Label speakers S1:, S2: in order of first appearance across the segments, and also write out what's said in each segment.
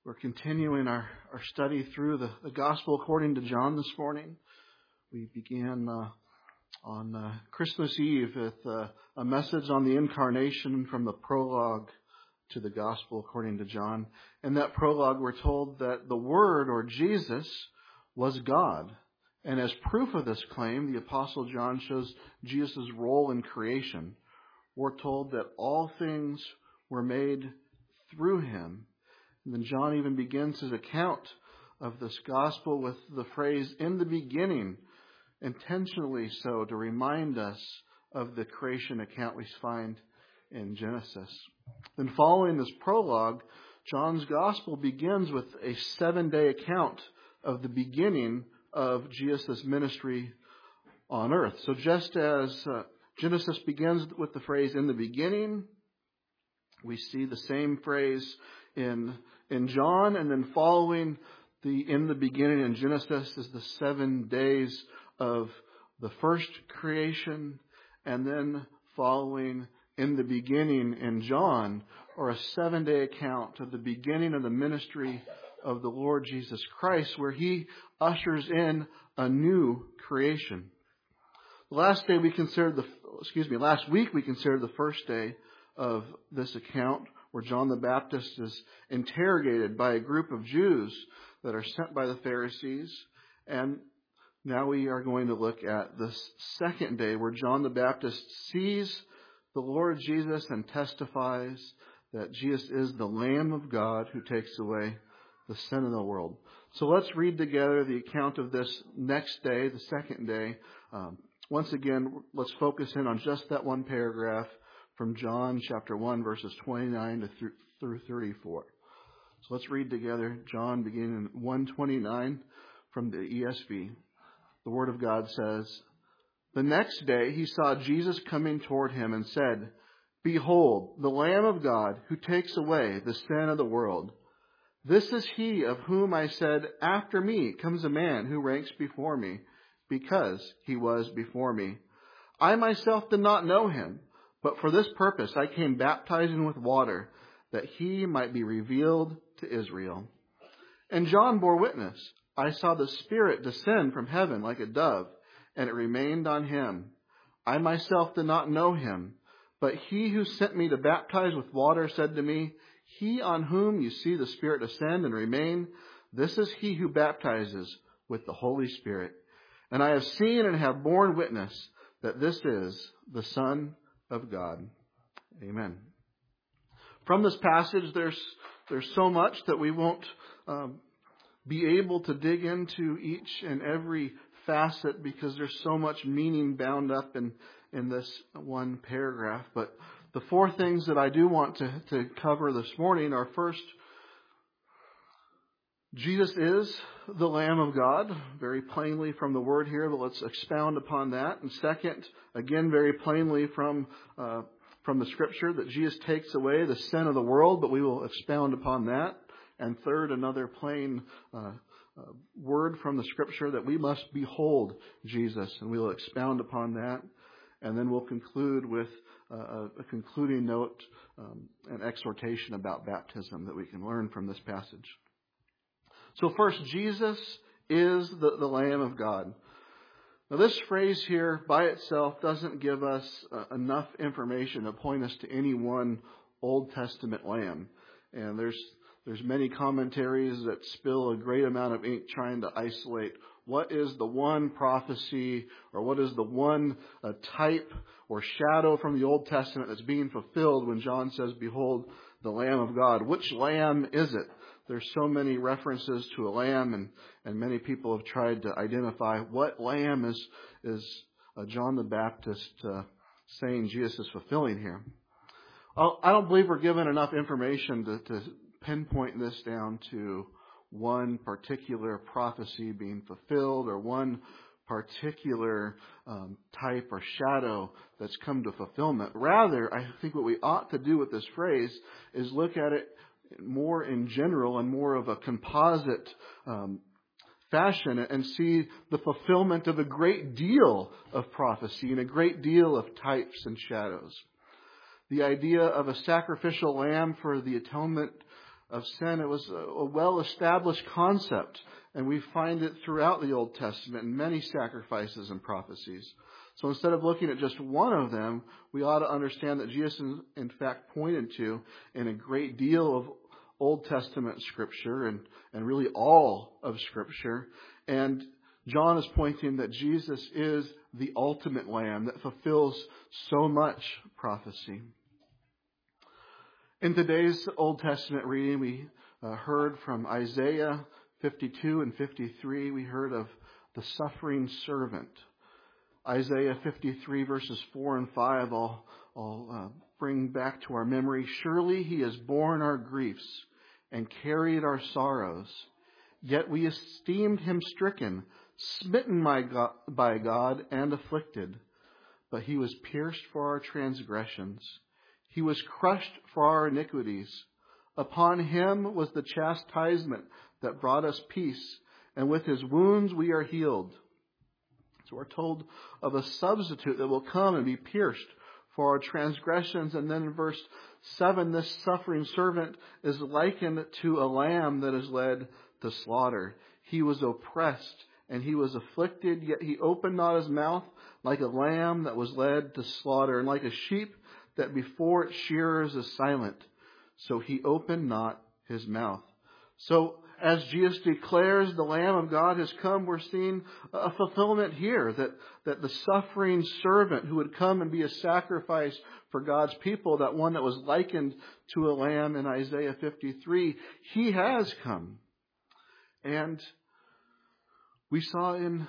S1: We're continuing our study through the Gospel according to John this morning. We began on Christmas Eve with a message on the incarnation from the prologue to the Gospel according to John. In that prologue, we're told that the Word, or Jesus, was God. And as proof of this claim, the Apostle John shows Jesus' role in creation. We're told that all things were made through him. And then John even begins his account of this gospel with the phrase, "in the beginning," intentionally so to remind us of the creation account we find in Genesis. Then following this prologue, John's gospel begins with a 7-day account of the beginning of Jesus' ministry on earth. So just as Genesis begins with the phrase, "in the beginning," we see the same phrase in John, and then following the "in the beginning" in Genesis is the 7 days of the first creation, and then following "in the beginning" in John, or a 7-day account of the beginning of the ministry of the Lord Jesus Christ, where he ushers in a new creation. Last week we considered the first day of this account, where John the Baptist is interrogated by a group of Jews that are sent by the Pharisees. And now we are going to look at this second day, where John the Baptist sees the Lord Jesus and testifies that Jesus is the Lamb of God who takes away the sin of the world. So let's read together the account of this next day, the second day. Once again, let's focus in on just that one paragraph from John chapter 1, verses 29 through 34. So let's read together John beginning in 1:29 from the ESV. The Word of God says, "The next day he saw Jesus coming toward him and said, 'Behold, the Lamb of God who takes away the sin of the world. This is he of whom I said, after me comes a man who ranks before me, because he was before me. I myself did not know him, but for this purpose I came baptizing with water, that he might be revealed to Israel.' And John bore witness. I saw the Spirit descend from heaven like a dove, and it remained on him. I myself did not know him, but he who sent me to baptize with water said to me, 'He on whom you see the Spirit descend and remain, this is he who baptizes with the Holy Spirit. And I have seen and have borne witness that this is the Son of God.'" Amen. From this passage, there's so much that we won't be able to dig into each and every facet, because there's so much meaning bound up in this one paragraph. But the four things that I do want to cover this morning are: first, Jesus is the Lamb of God, very plainly from the word here, but let's expound upon that. And second, again, very plainly from the Scripture, that Jesus takes away the sin of the world, but we will expound upon that. And third, another plain word from the Scripture that we must behold Jesus, and we will expound upon that. And then we'll conclude with a concluding note, an exhortation about baptism that we can learn from this passage. So first, Jesus is the Lamb of God. Now, this phrase here by itself doesn't give us enough information to point us to any one Old Testament lamb. And there's many commentaries that spill a great amount of ink trying to isolate what is the one prophecy, or what is the one type or shadow from the Old Testament that's being fulfilled when John says, "Behold, the Lamb of God." Which lamb is it? There's so many references to a lamb, and many people have tried to identify what lamb is John the Baptist saying Jesus is fulfilling here. I don't believe we're given enough information to pinpoint this down to one particular prophecy being fulfilled, or one particular type or shadow that's come to fulfillment. Rather, I think what we ought to do with this phrase is look at it more in general and more of a composite fashion, and see the fulfillment of a great deal of prophecy and a great deal of types and shadows. The idea of a sacrificial lamb for the atonement of sin. It was a well-established concept, and we find it throughout the Old Testament in many sacrifices and prophecies. So instead of looking at just one of them, we ought to understand that Jesus, in fact, pointed to in a great deal of Old Testament Scripture and really all of Scripture. And John is pointing that Jesus is the ultimate Lamb that fulfills so much prophecy. In today's Old Testament reading, we heard from Isaiah 52 and 53. We heard of the suffering servant. Isaiah 53 verses 4 and 5 I'll bring back to our memory. Surely he has borne our griefs and carried our sorrows. Yet we esteemed him stricken, smitten by God, and afflicted. But he was pierced for our transgressions. He was crushed for our iniquities. Upon him was the chastisement that brought us peace, and with his wounds we are healed. So we're told of a substitute that will come and be pierced for our transgressions. And then in verse 7, this suffering servant is likened to a lamb that is led to slaughter. He was oppressed and he was afflicted, yet he opened not his mouth, like a lamb that was led to slaughter, and like a sheep that before its shearers is silent. So he opened not his mouth. So as Jesus declares the Lamb of God has come, we're seeing a fulfillment here, that the suffering servant who would come and be a sacrifice for God's people, that one that was likened to a lamb in Isaiah 53, he has come. And we saw in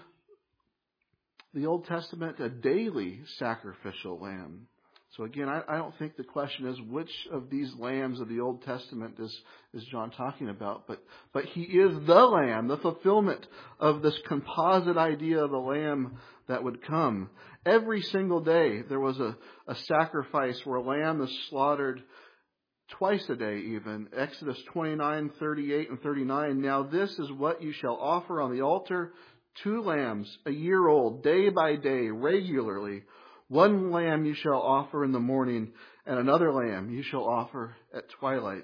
S1: the Old Testament a daily sacrificial lamb. So again, I don't think the question is which of these lambs of the Old Testament is John talking about, but he is the lamb, the fulfillment of this composite idea of a lamb that would come. Every single day there was a sacrifice where a lamb is slaughtered twice a day even. Exodus 29, 38 and 39. Now this is what you shall offer on the altar: 2 lambs, a year old, day by day, regularly. 1 lamb you shall offer in the morning, and another lamb you shall offer at twilight.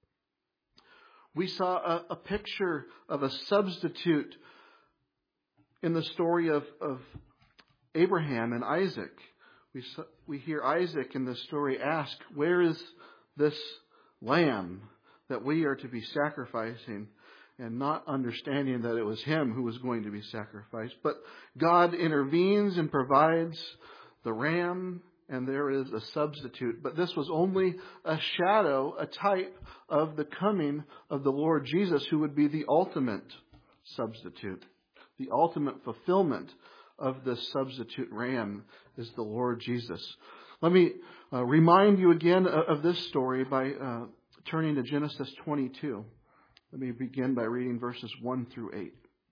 S1: We saw a picture of a substitute in the story of Abraham and Isaac. We hear Isaac in the story ask, where is this lamb that we are to be sacrificing? And not understanding that it was him who was going to be sacrificed. But God intervenes and provides the ram, and there is a substitute. But this was only a shadow, a type of the coming of the Lord Jesus, who would be the ultimate substitute. The ultimate fulfillment of this substitute ram is the Lord Jesus. Let me remind you again of this story by turning to Genesis 22. Let me begin by reading verses 1 through 8.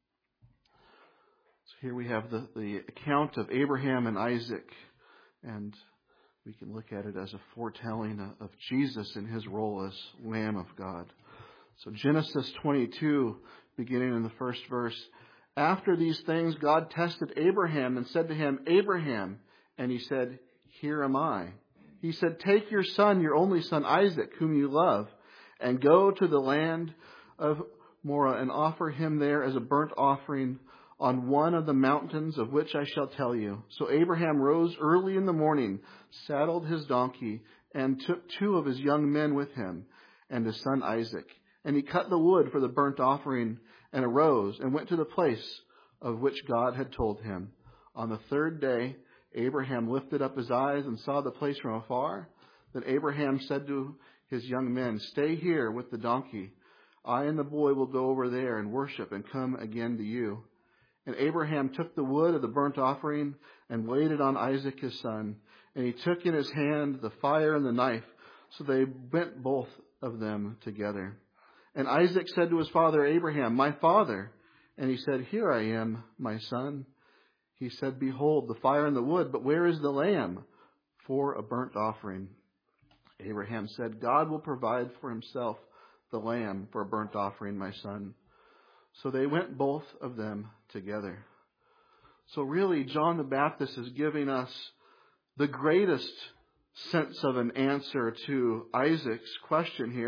S1: So here we have the account of Abraham and Isaac, and we can look at it as a foretelling of Jesus in his role as Lamb of God. So Genesis 22, beginning in the first verse. After these things, God tested Abraham and said to him, Abraham, and he said, Here am I. He said, Take your son, your only son Isaac, whom you love, and go to the land of Moriah and offer him there as a burnt offering on one of the mountains of which I shall tell you. So Abraham rose early in the morning, saddled his donkey, and took 2 of his young men with him, and his son Isaac. And he cut the wood for the burnt offering, and arose, and went to the place of which God had told him. On the 3rd day, Abraham lifted up his eyes and saw the place from afar. Then Abraham said to his young men, Stay here with the donkey. I and the boy will go over there and worship and come again to you. And Abraham took the wood of the burnt offering and laid it on Isaac his son. And he took in his hand the fire and the knife. So they went both of them together. And Isaac said to his father Abraham, My father. And he said, Here I am, my son. He said, Behold, the fire and the wood, but where is the lamb for a burnt offering? Abraham said, God will provide for himself the lamb for a burnt offering, my son. So they went both of them together. So really, John the Baptist is giving us the greatest sense of an answer to Isaac's question here.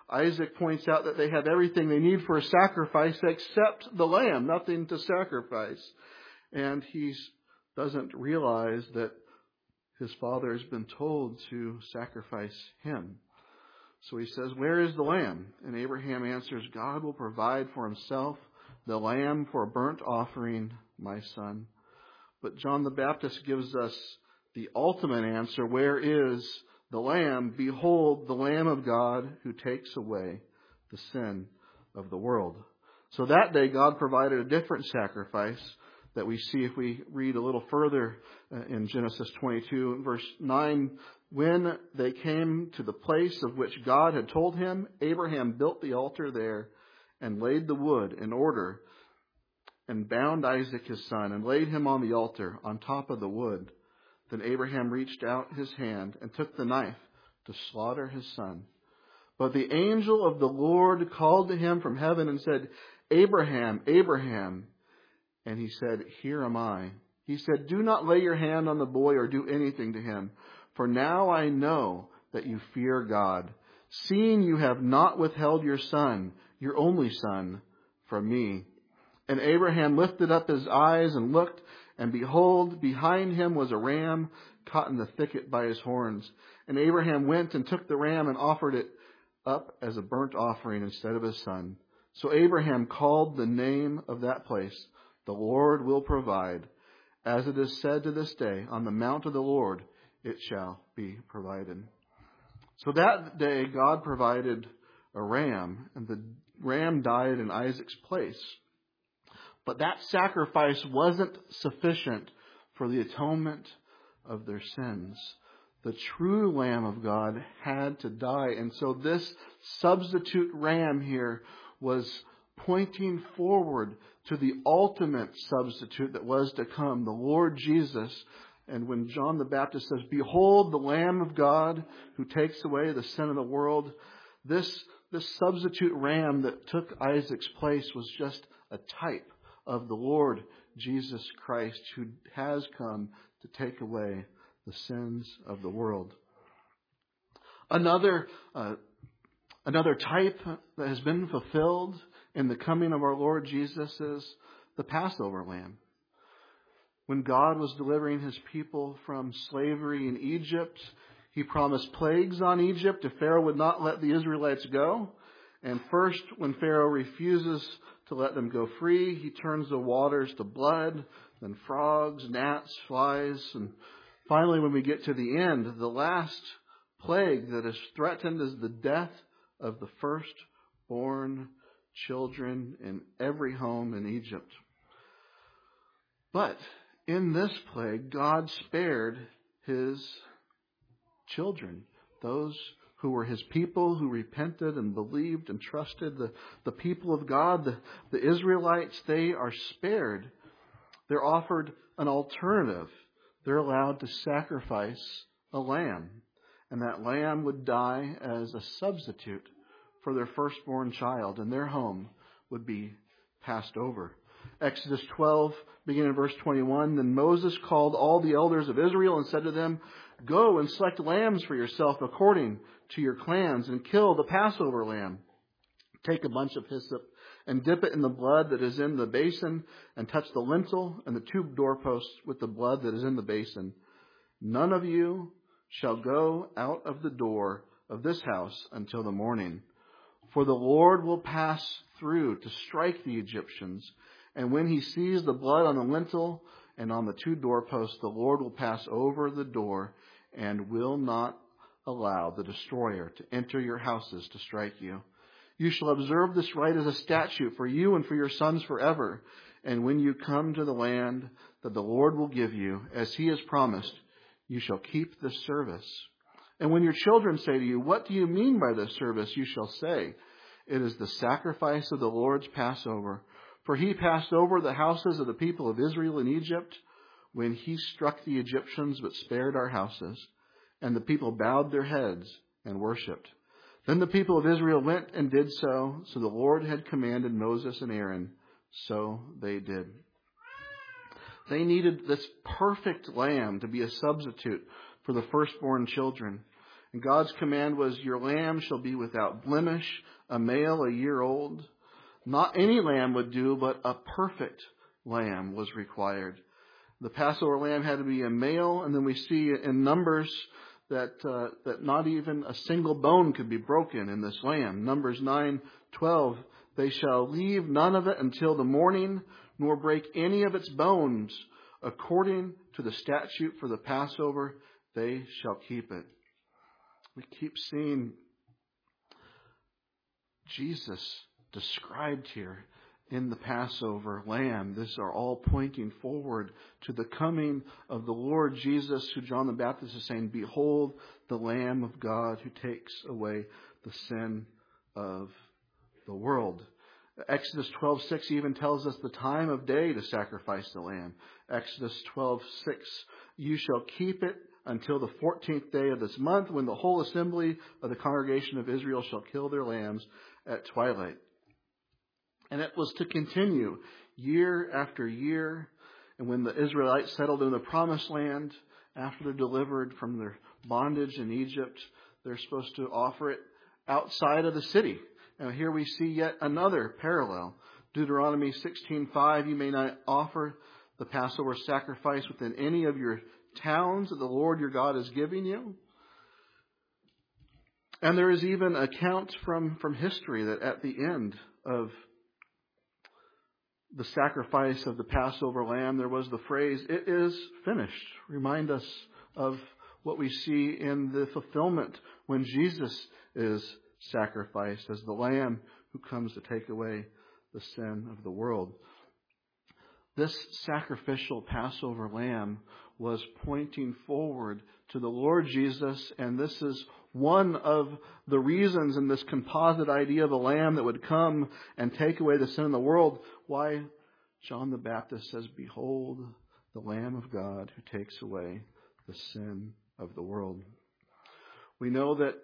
S1: Isaac points out that they have everything they need for a sacrifice except the lamb, nothing to sacrifice. And he doesn't realize that his father has been told to sacrifice him. So he says, "Where is the lamb?" And Abraham answers, "God will provide for himself the lamb for a burnt offering, my son." But John the Baptist gives us the ultimate answer. Where is the lamb? Behold, the Lamb of God who takes away the sin of the world. So that day God provided a different sacrifice that we see if we read a little further in Genesis 22, verse 9. When they came to the place of which God had told him, Abraham built the altar there and laid the wood in order and bound Isaac his son and laid him on the altar on top of the wood. Then Abraham reached out his hand and took the knife to slaughter his son. But the angel of the Lord called to him from heaven and said, "Abraham, Abraham." And he said, "Here am I." He said, "Do not lay your hand on the boy or do anything to him. For now I know that you fear God, seeing you have not withheld your son, your only son, from me." And Abraham lifted up his eyes and looked, and behold, behind him was a ram caught in the thicket by his horns. And Abraham went and took the ram and offered it up as a burnt offering instead of his son. So Abraham called the name of that place, "The Lord will provide." As it is said to this day, "On the mount of the Lord it shall be provided." So that day God provided a ram, and the ram died in Isaac's place. But that sacrifice wasn't sufficient for the atonement of their sins. The true Lamb of God had to die. And so this substitute ram here was pointing forward to the ultimate substitute that was to come, the Lord Jesus. And when John the Baptist says, "Behold the Lamb of God who takes away the sin of the world," this substitute ram that took Isaac's place was just a type of the Lord Jesus Christ, who has come to take away the sins of the world. Another type that has been fulfilled in the coming of our Lord Jesus is the Passover lamb. When God was delivering his people from slavery in Egypt, he promised plagues on Egypt if Pharaoh would not let the Israelites go. And first, when Pharaoh refuses to let them go free, he turns the waters to blood, then frogs, gnats, flies, and finally, when we get to the end, the last plague that is threatened is the death of the firstborn children in every home in Egypt. But in this plague, God spared his children, those who were his people, who repented and believed and trusted. The people of God, the Israelites, they are spared. They're offered an alternative. They're allowed to sacrifice a lamb. And that lamb would die as a substitute for their firstborn child, and their home would be passed over. Exodus 12, beginning in verse 21, "Then Moses called all the elders of Israel and said to them, 'Go and select lambs for yourself according to your clans and kill the Passover lamb. Take a bunch of hyssop and dip it in the blood that is in the basin and touch the lintel and the two doorposts with the blood that is in the basin. None of you shall go out of the door of this house until the morning. For the Lord will pass through to strike the Egyptians. And when he sees the blood on the lintel and on the two doorposts, the Lord will pass over the door and will not allow the destroyer to enter your houses to strike you. You shall observe this rite as a statute for you and for your sons forever. And when you come to the land that the Lord will give you, as he has promised, you shall keep this service. And when your children say to you, 'What do you mean by this service?' you shall say, 'It is the sacrifice of the Lord's Passover. For he passed over the houses of the people of Israel in Egypt when he struck the Egyptians but spared our houses.' And the people bowed their heads and worshipped. Then the people of Israel went and did so. So the Lord had commanded Moses and Aaron. So they did." They needed this perfect lamb to be a substitute for the firstborn children. And God's command was, your lamb shall be without blemish, a male a year old. Not any lamb would do, but a perfect lamb was required. The Passover lamb had to be a male, and then we see in Numbers that not even a single bone could be broken in this lamb. Numbers 9:12, they shall leave none of it until the morning, nor break any of its bones. According to the statute for the Passover, they shall keep it. We keep seeing Jesus described here in the Passover lamb. These are all pointing forward to the coming of the Lord Jesus, who John the Baptist is saying, behold the Lamb of God who takes away the sin of the world. Exodus 12:6 even tells us the time of day to sacrifice the lamb. Exodus 12:6, you shall keep it until the 14th day of this month, when the whole assembly of the congregation of Israel shall kill their lambs at twilight. And it was to continue year after year. And when the Israelites settled in the promised land, after they're delivered from their bondage in Egypt, they're supposed to offer it outside of the city. Now here we see yet another parallel. Deuteronomy 16:5, you may not offer the Passover sacrifice within any of your towns that the Lord your God is giving you. And there is even an account from history that at the end of the sacrifice of the Passover lamb, there was the phrase, it is finished. Remind us of what we see in the fulfillment when Jesus is sacrificed as the lamb who comes to take away the sin of the world. This sacrificial Passover lamb was pointing forward to the Lord Jesus, and this is one of the reasons in this composite idea of a lamb that would come and take away the sin of the world, why John the Baptist says, behold the Lamb of God who takes away the sin of the world. We know that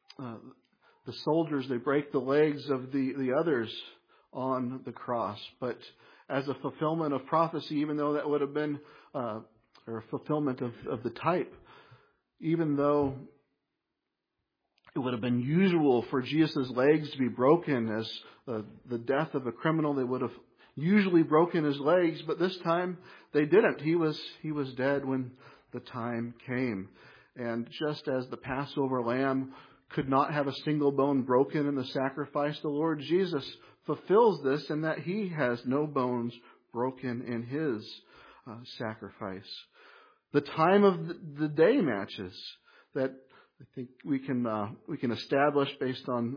S1: the soldiers, they break the legs of the others on the cross, but as a fulfillment of prophecy, even though that would have been or a fulfillment of the type, even though it would have been usual for Jesus' legs to be broken as the death of a criminal, they would have usually broken his legs, but this time they didn't. He was dead when the time came. And just as the Passover lamb could not have a single bone broken in the sacrifice, the Lord Jesus fulfills this in that he has no bones broken in his sacrifice. The time of the day matches that I think we can establish based on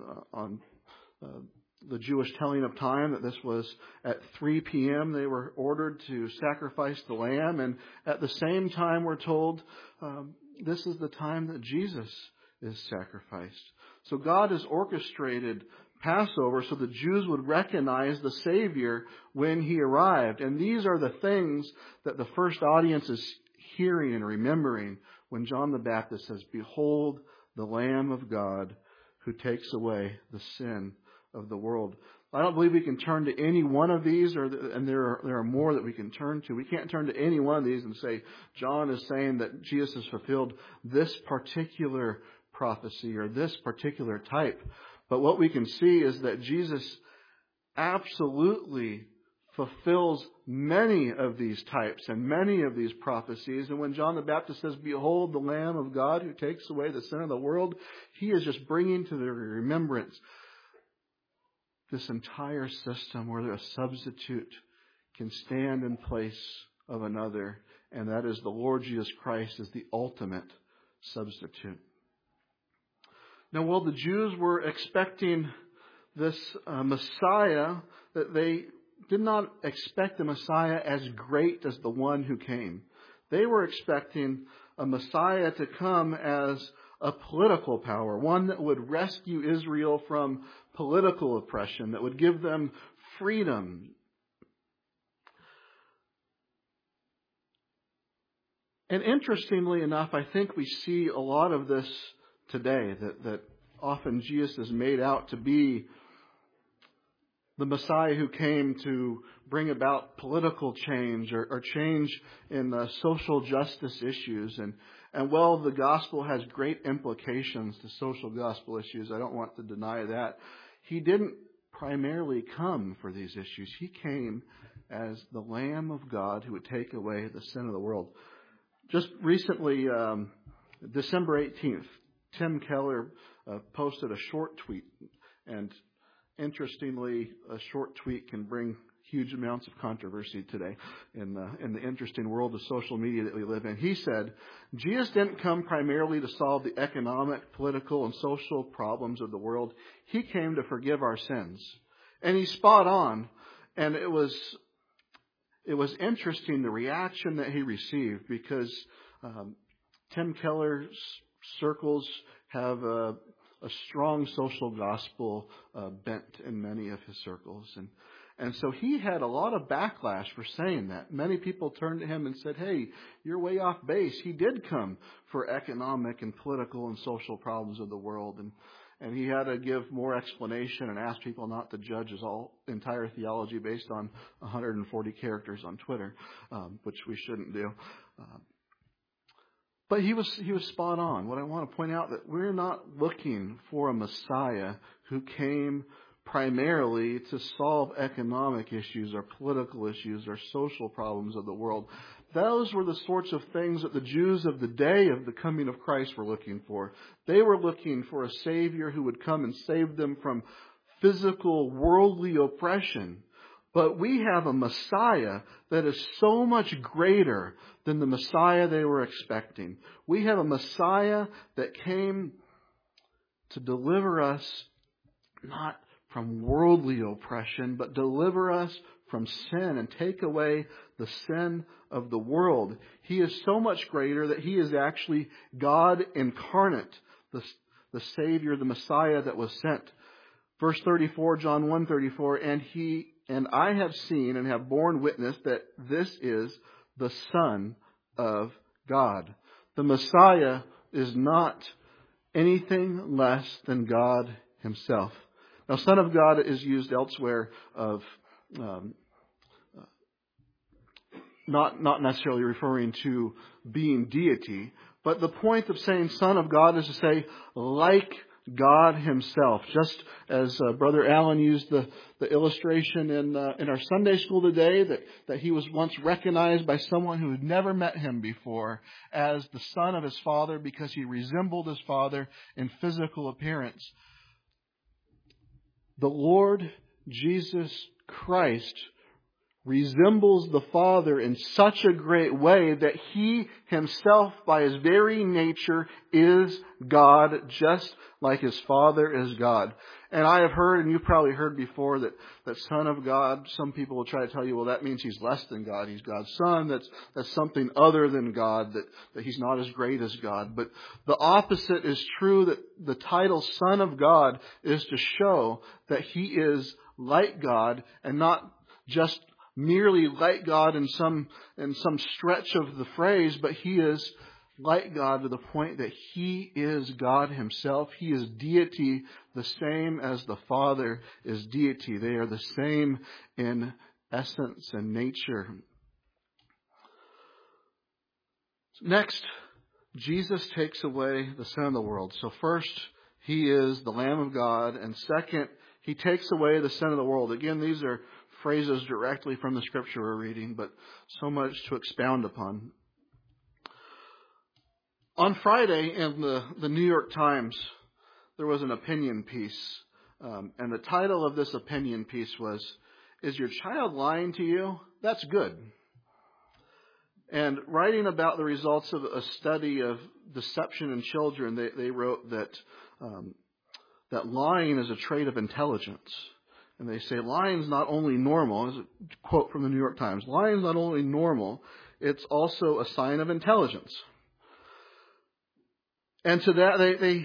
S1: the Jewish telling of time that this was at 3 p.m. They were ordered to sacrifice the lamb, and at the same time we're told this is the time that Jesus is sacrificed. So God has orchestrated Passover so the Jews would recognize the Savior when he arrived. And these are the things that the first audience is hearing and remembering when John the Baptist says, behold the Lamb of God who takes away the sin of the world. I don't believe we can turn to any one of these, and there are more that we can turn to. We can't turn to any one of these and say, John is saying that Jesus has fulfilled this particular prophecy or this particular type. But what we can see is that Jesus absolutely fulfills many of these types and many of these prophecies. And when John the Baptist says, behold the Lamb of God who takes away the sin of the world, he is just bringing to their remembrance this entire system where a substitute can stand in place of another, and that is the Lord Jesus Christ as the ultimate substitute. Now, while the Jews were expecting this Messiah, that they did not expect the Messiah as great as the one who came. They were expecting a Messiah to come as a political power, one that would rescue Israel from political oppression, that would give them freedom. And interestingly enough, I think we see a lot of this today, that often Jesus is made out to be the Messiah who came to bring about political change or change in social justice issues. And while the gospel has great implications to social gospel issues, I don't want to deny that, he didn't primarily come for these issues. He came as the Lamb of God who would take away the sin of the world. Just recently, December 18th, Tim Keller posted a short tweet. And interestingly, a short tweet can bring huge amounts of controversy today in the interesting world of social media that we live in. He said, Jesus didn't come primarily to solve the economic, political, and social problems of the world. He came to forgive our sins. And he's spot on. And it was interesting, the reaction that he received, because Tim Keller's circles have a strong social gospel bent in many of his circles. And so he had a lot of backlash for saying that. Many people turned to him and said, hey, you're way off base. He did come for economic and political and social problems of the world. And he had to give more explanation and ask people not to judge his entire theology based on 140 characters on Twitter, which we shouldn't do. But he was spot on. What I want to point out, that we're not looking for a Messiah who came primarily to solve economic issues or political issues or social problems of the world. Those were the sorts of things that the Jews of the day of the coming of Christ were looking for. They were looking for a Savior who would come and save them from physical, worldly oppression. But we have a Messiah that is so much greater than the Messiah they were expecting. We have a Messiah that came to deliver us not from worldly oppression, but deliver us from sin and take away the sin of the world. He is so much greater that he is actually God incarnate, the Savior, the Messiah that was sent. Verse 34, John 1:34, and I have seen and have borne witness that this is the Son of God. The Messiah is not anything less than God himself. Now, Son of God is used elsewhere of not necessarily referring to being deity, but the point of saying Son of God is to say like God himself. Just as Brother Allen used the illustration in our Sunday school today, that he was once recognized by someone who had never met him before as the son of his father because he resembled his father in physical appearance. The Lord Jesus Christ resembles the Father in such a great way that he himself, by his very nature, is God, just like his Father is God. And I have heard, and you've probably heard before, that Son of God, some people will try to tell you, well, that means he's less than God. He's God's Son. That's something other than God, that he's not as great as God. But the opposite is true, that the title Son of God is to show that he is like God and not just merely like God in some stretch of the phrase, but he is like God to the point that he is God himself. He is deity, the same as the Father is deity. They are the same in essence and nature. Next, Jesus takes away the sin of the world. So first, he is the Lamb of God. And second, he takes away the sin of the world. Again, these are phrases directly from the scripture we're reading, but so much to expound upon. On Friday in the New York Times, there was an opinion piece. And the title of this opinion piece was, "Is your child lying to you? That's good." And writing about the results of a study of deception in children, they wrote that lying is a trait of intelligence. And they say lying is not only normal, as a quote from the New York Times, lying is not only normal, it's also a sign of intelligence. And to that,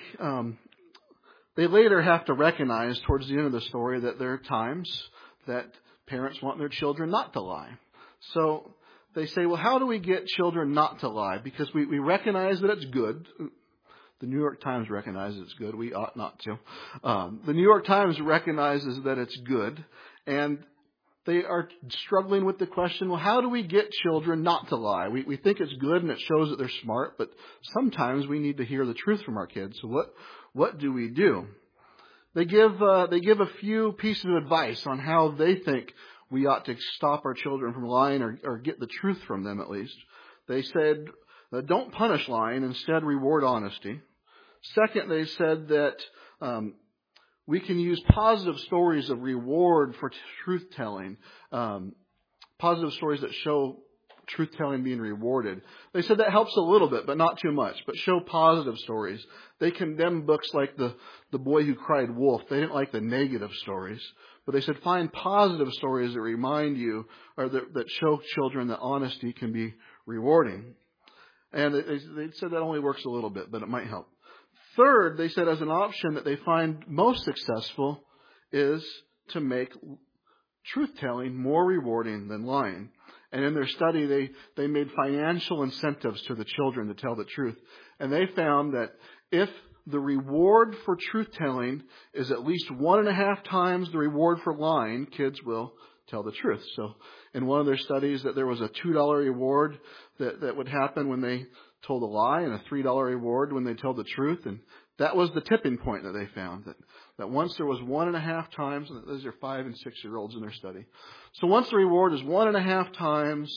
S1: they later have to recognize towards the end of the story that there are times that parents want their children not to lie. So they say, well, how do we get children not to lie? Because we recognize that it's good The New York Times recognizes it's good. We ought not to. The New York Times recognizes that it's good, and they are struggling with the question, well, how do we get children not to lie? We think it's good and it shows that they're smart, but sometimes we need to hear the truth from our kids. So what do we do? They give a few pieces of advice on how they think we ought to stop our children from lying or get the truth from them at least. They said, don't punish lying, instead reward honesty. Second, they said that we can use positive stories of reward for truth-telling, positive stories that show truth-telling being rewarded. They said that helps a little bit, but not too much. But show positive stories. They condemned books like The Boy Who Cried Wolf. They didn't like the negative stories. But they said find positive stories that remind you or that show children that honesty can be rewarding. And they said that only works a little bit, but it might help. Third, they said as an option that they find most successful is to make truth-telling more rewarding than lying. And in their study, they made financial incentives to the children to tell the truth. And they found that if the reward for truth-telling is at least 1.5 times the reward for lying, kids will tell the truth. So in one of their studies, that there was a $2 reward that would happen when they told a lie and a $3 reward when they told the truth. And that was the tipping point that they found, that once there was 1.5 times, and those are 5 and 6-year-olds in their study. So once the reward is 1.5 times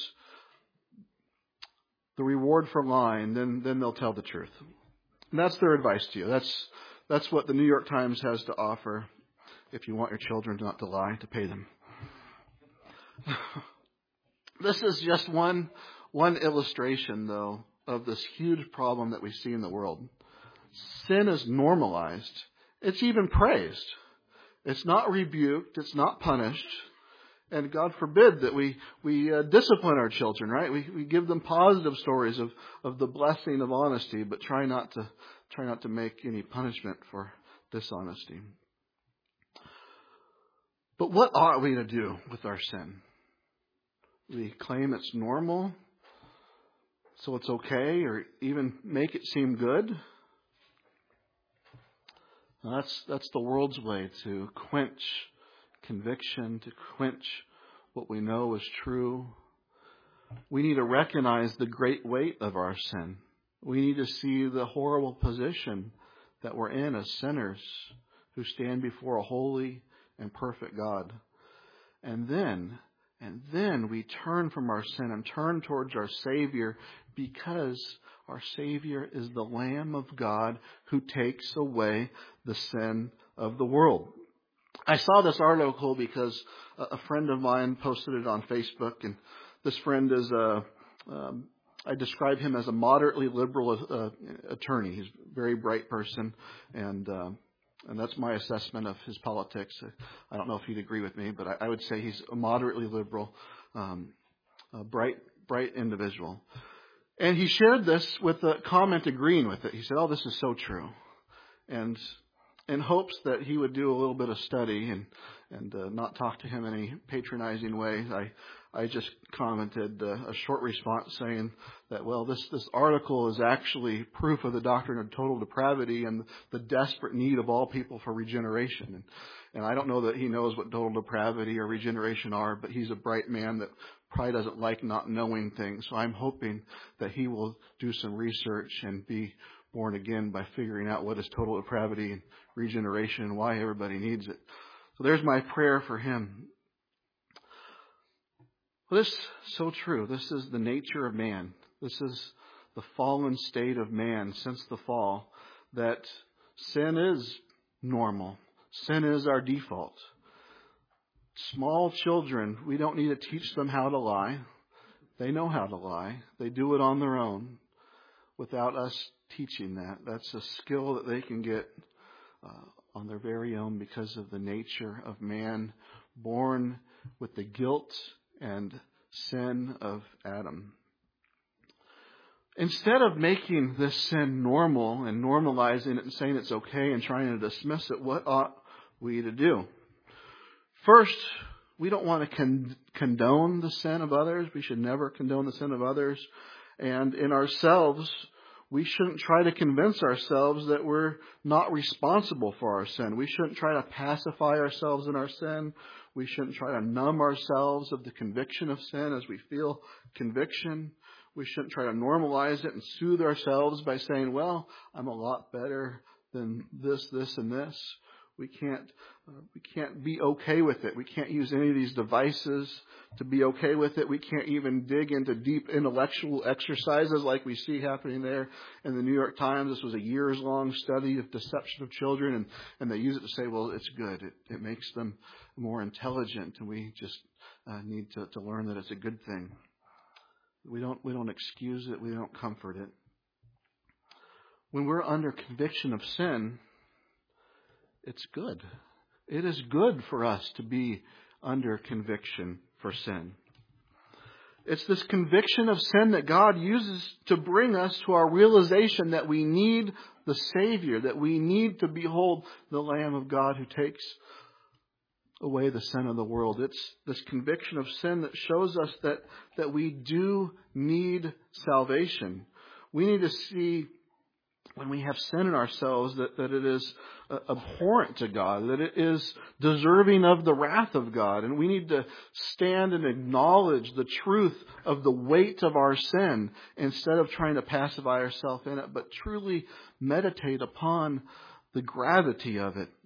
S1: the reward for lying, then they'll tell the truth. And that's their advice to you. That's what the New York Times has to offer if you want your children not to lie, to pay them. This is just one illustration, though, of this huge problem that we see in the world. Sin is normalized. It's even praised. It's not rebuked. It's not punished. And God forbid that we discipline our children, right? We give them positive stories of the blessing of honesty, but try not to make any punishment for dishonesty. But what ought we to do with our sin? We claim it's normal, so it's okay, or even make it seem good. That's the world's way to quench conviction, to quench what we know is true. We need to recognize the great weight of our sin. We need to see the horrible position that we're in as sinners who stand before a holy and perfect God. And then we turn from our sin and turn towards our Savior, because our Savior is the Lamb of God who takes away the sin of the world. I saw this article because a friend of mine posted it on Facebook, and this friend is I describe him as a moderately liberal attorney. He's a very bright person, and that's my assessment of his politics. I don't know if he'd agree with me, but I would say he's a moderately liberal, a bright individual. And he shared this with a comment agreeing with it. He said, "Oh, this is so true," and in hopes that he would do a little bit of study and not talk to him in any patronizing way, I just commented a short response saying that, well, this article is actually proof of the doctrine of total depravity and the desperate need of all people for regeneration. And I don't know that he knows what total depravity or regeneration are, but he's a bright man that probably doesn't like not knowing things. So I'm hoping that he will do some research and be born again by figuring out what is total depravity and regeneration and why everybody needs it. So there's my prayer for him. Well, this is so true. This is the nature of man. This is the fallen state of man since the fall, that sin is normal. Sin is our default. Small children, we don't need to teach them how to lie. They know how to lie. They do it on their own without us teaching that. That's a skill that they can get on their very own because of the nature of man, born with the guilt and sin of Adam. Instead of making this sin normal and normalizing it and saying it's okay and trying to dismiss it, what ought we to do? First, we don't want to condone the sin of others. We should never condone the sin of others. And in ourselves, We shouldn't try to convince ourselves that we're not responsible for our sin. We shouldn't try to pacify ourselves in our sin. We shouldn't try to numb ourselves of the conviction of sin as we feel conviction. We shouldn't try to normalize it and soothe ourselves by saying, well, I'm a lot better than this, and this. We can't be okay with it. We can't use any of these devices to be okay with it. We can't even dig into deep intellectual exercises like we see happening there in the New York Times. This was a years-long study of deception of children, and they use it to say, well, it's good. It makes them more intelligent, and we just need to learn that it's a good thing. We don't excuse it. We don't comfort it. When we're under conviction of sin, it's good. It is good for us to be under conviction for sin. It's this conviction of sin that God uses to bring us to our realization that we need the Savior, that we need to behold the Lamb of God who takes away the sin of the world. It's this conviction of sin that shows us that we do need salvation. We need to see when we have sin in ourselves that it is abhorrent to God, that it is deserving of the wrath of God. And we need to stand and acknowledge the truth of the weight of our sin instead of trying to pacify ourselves in it, but truly meditate upon the gravity of it.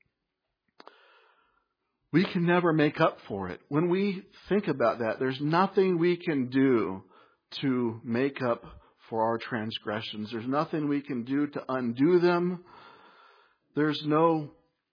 S1: We can never make up for it. When we think about that, there's nothing we can do to make up for our transgressions. There's nothing we can do to undo them. There's nothing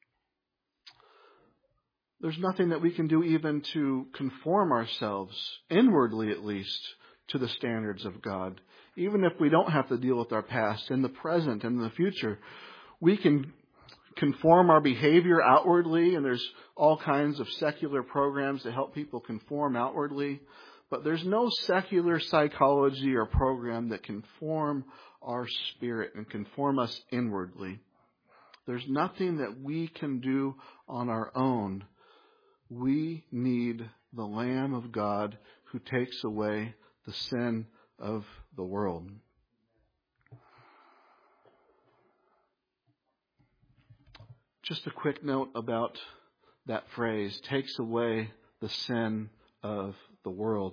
S1: that we can do even to conform ourselves, inwardly at least, to the standards of God. Even if we don't have to deal with our past, in the present and in the future, we can conform our behavior outwardly, and there's all kinds of secular programs to help people conform outwardly. But there's no secular psychology or program that can form our spirit and conform us inwardly. There's nothing that we can do on our own. We need the Lamb of God who takes away the sin of the world. Just a quick note about that phrase, takes away the sin of the world.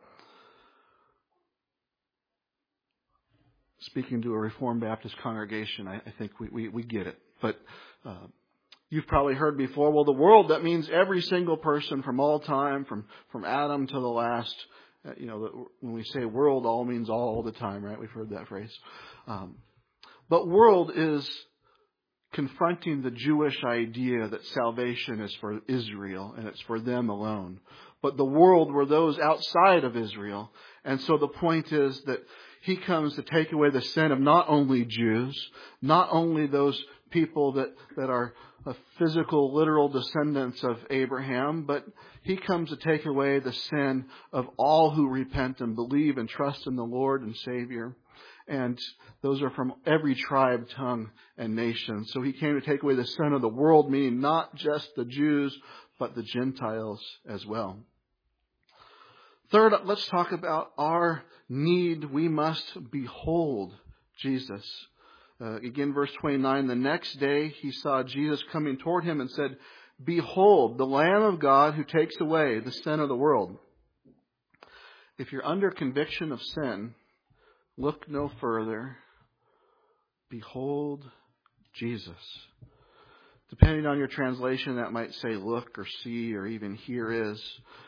S1: Speaking to a Reformed Baptist congregation, I think we get it. But you've probably heard before, well, the world, that means every single person from all time, from Adam to the last. When we say world, all means all the time, right? We've heard that phrase. But world is confronting the Jewish idea that salvation is for Israel and it's for them alone. But the world were those outside of Israel. And so the point is that He comes to take away the sin of not only Jews, not only those people that are physical, literal descendants of Abraham, but He comes to take away the sin of all who repent and believe and trust in the Lord and Savior. And those are from every tribe, tongue, and nation. So He came to take away the sin of the world, meaning not just the Jews, but the Gentiles as well. Third, let's talk about our need. We must behold Jesus. Again, verse 29, the next day He saw Jesus coming toward Him and said, "Behold, the Lamb of God who takes away the sin of the world." If you're under conviction of sin, look no further. Behold Jesus. Depending on your translation, that might say look or see or even hear is.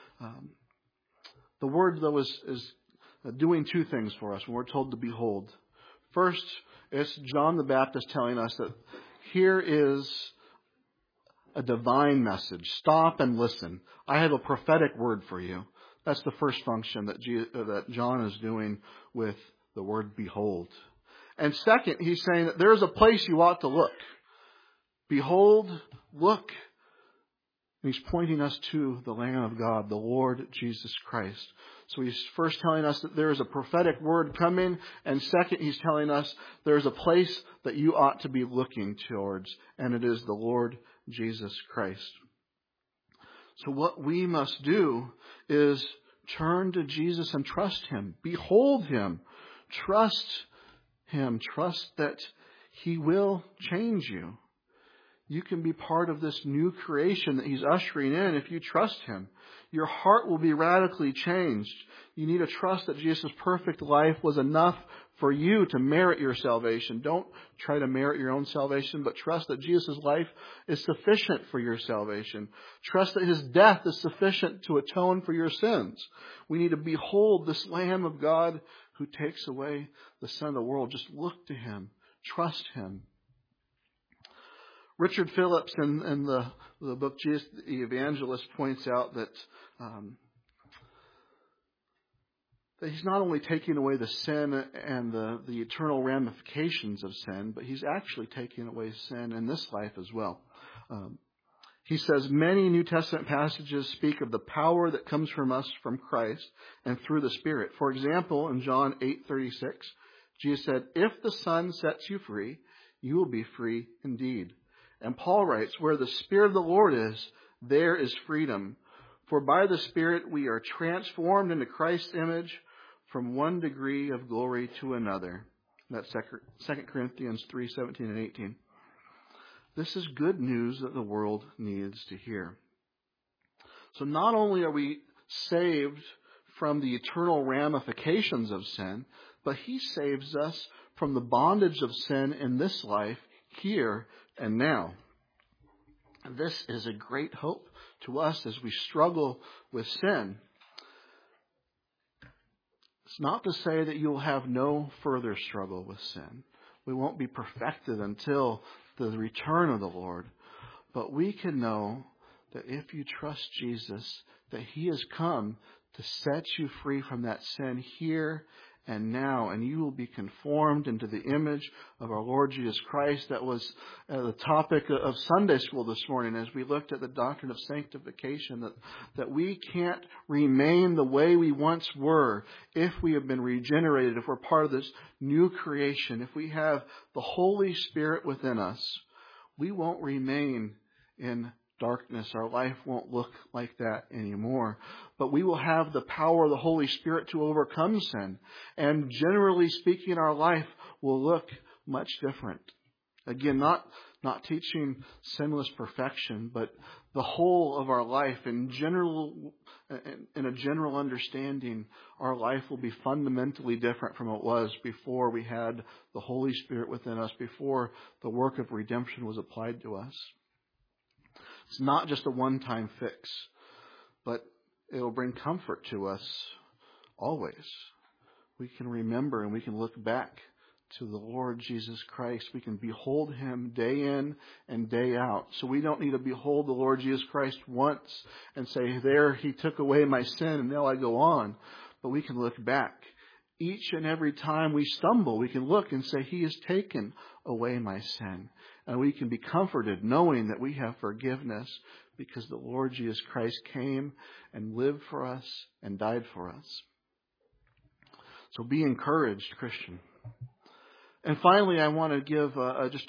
S1: The word, though, is doing two things for us when we're told to behold. First, it's John the Baptist telling us that here is a divine message. Stop and listen. I have a prophetic word for you. That's the first function that John is doing with the word behold. And second, he's saying that there is a place you ought to look. Behold, look. And He's pointing us to the Lamb of God, the Lord Jesus Christ. So He's first telling us that there is a prophetic word coming. And second, He's telling us there is a place that you ought to be looking towards. And it is the Lord Jesus Christ. So what we must do is turn to Jesus and trust Him. Behold Him. Trust Him. Trust that He will change you. You can be part of this new creation that He's ushering in if you trust Him. Your heart will be radically changed. You need to trust that Jesus' perfect life was enough for you to merit your salvation. Don't try to merit your own salvation, but trust that Jesus' life is sufficient for your salvation. Trust that His death is sufficient to atone for your sins. We need to behold this Lamb of God who takes away the sin of the world. Just look to Him. Trust Him. Richard Phillips in the book Jesus the Evangelist points out that He's not only taking away the sin and the eternal ramifications of sin, but He's actually taking away sin in this life as well. He says, many New Testament passages speak of the power that comes from us from Christ and through the Spirit. For example, in John 8:36, Jesus said, if the Son sets you free, you will be free indeed. And Paul writes, where the Spirit of the Lord is, there is freedom. For by the Spirit we are transformed into Christ's image from one degree of glory to another. That's 2 Corinthians 3:17 and 18. This is good news that the world needs to hear. So not only are we saved from the eternal ramifications of sin, but He saves us from the bondage of sin in this life, here and now. This is a great hope to us as we struggle with sin. It's not to say that you'll have no further struggle with sin. We won't be perfected until the return of the Lord. But we can know that if you trust Jesus, that He has come to set you free from that sin here and now, and you will be conformed into the image of our Lord Jesus Christ. That was the topic of Sunday school this morning as we looked at the doctrine of sanctification, that we can't remain the way we once were if we have been regenerated, if we're part of this new creation, if we have the Holy Spirit within us. We won't remain in darkness. Our life won't look like that anymore. But we will have the power of the Holy Spirit to overcome sin. And generally speaking, our life will look much different. Again, not teaching sinless perfection, but the whole of our life in a general understanding, our life will be fundamentally different from what it was before we had the Holy Spirit within us, before the work of redemption was applied to us. It's not just a one-time fix, but it will bring comfort to us always. We can remember and we can look back to the Lord Jesus Christ. We can behold Him day in and day out. So we don't need to behold the Lord Jesus Christ once and say, there, He took away my sin and now I go on. But we can look back. Each and every time we stumble, we can look and say, He has taken away my sin. And we can be comforted knowing that we have forgiveness because the Lord Jesus Christ came and lived for us and died for us. So be encouraged, Christian. And finally, I want to give just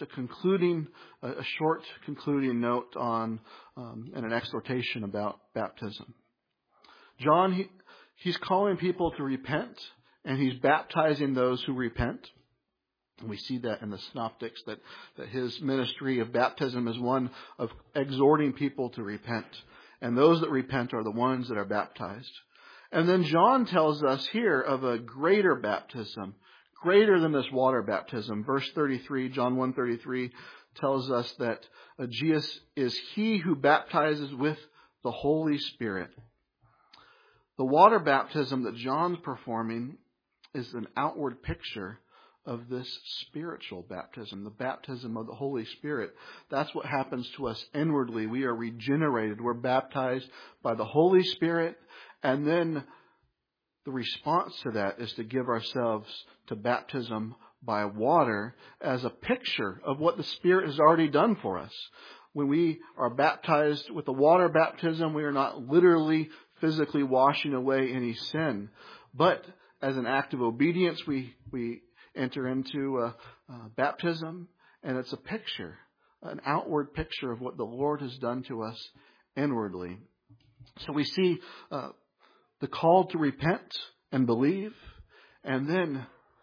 S1: a short concluding note on and an exhortation about baptism. John, he's calling people to repent, and he's baptizing those who repent. And we see that in the Synoptics, that his ministry of baptism is one of exhorting people to repent. And those that repent are the ones that are baptized. And then John tells us here of a greater baptism, greater than this water baptism. Verse 33, John 1:33 tells us that Jesus is He who baptizes with the Holy Spirit. The water baptism that John's performing is an outward picture of this spiritual baptism, the baptism of the Holy Spirit. That's what happens to us inwardly. We are regenerated. We're baptized by the Holy Spirit. And then the response to that is to give ourselves to baptism by water as a picture of what the Spirit has already done for us. When we are baptized with the water baptism, we are not literally, physically washing away any sin. But as an act of obedience, we enter into baptism, and it's a picture, an outward picture of what the Lord has done to us inwardly. So we see the call to repent and believe, and then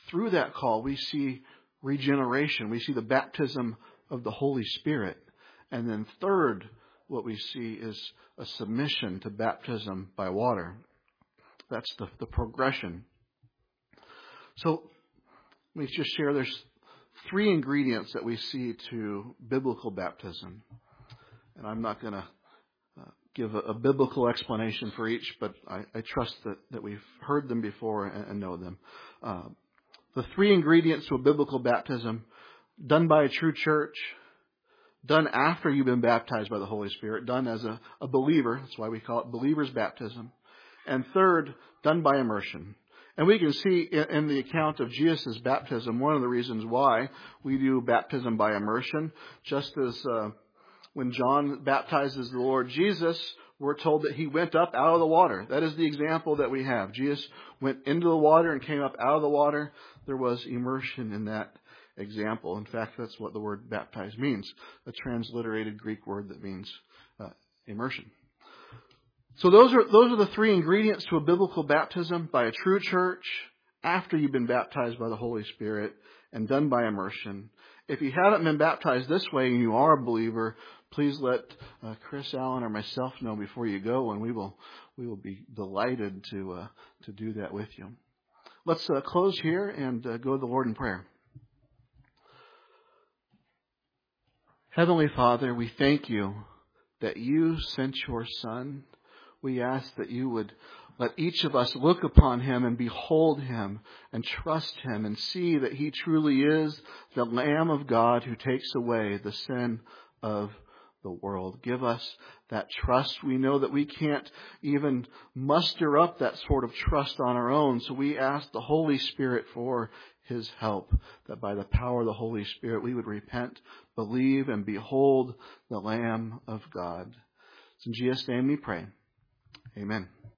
S1: through that call, we see regeneration. We see the baptism of the Holy Spirit. And then third, what we see is a submission to baptism by water. That's the progression. So let me just share, there's 3 ingredients that we see to biblical baptism. And I'm not going to give a biblical explanation for each, but I trust that we've heard them before and know them. The 3 ingredients to a biblical baptism: done by a true church, done after you've been baptized by the Holy Spirit, done as a believer, that's why we call it believer's baptism, and third, done by immersion. And we can see in the account of Jesus' baptism, one of the reasons why we do baptism by immersion, just as when John baptizes the Lord Jesus, we're told that he went up out of the water. That is the example that we have. Jesus went into the water and came up out of the water. There was immersion in that example. In fact, that's what the word baptize means, a transliterated Greek word that means immersion. So those are the 3 ingredients to a biblical baptism: by a true church, after you've been baptized by the Holy Spirit, and done by immersion. If you haven't been baptized this way and you are a believer, please let Chris Allen or myself know before you go, and we will be delighted to do that with you. Let's close here and go to the Lord in prayer. Heavenly Father, we thank you that you sent your Son. We ask that you would let each of us look upon him and behold him and trust him and see that he truly is the Lamb of God who takes away the sin of the world. Give us that trust. We know that we can't even muster up that sort of trust on our own. So we ask the Holy Spirit for his help, that by the power of the Holy Spirit we would repent, believe, and behold the Lamb of God. It's in Jesus' name we pray. Amen.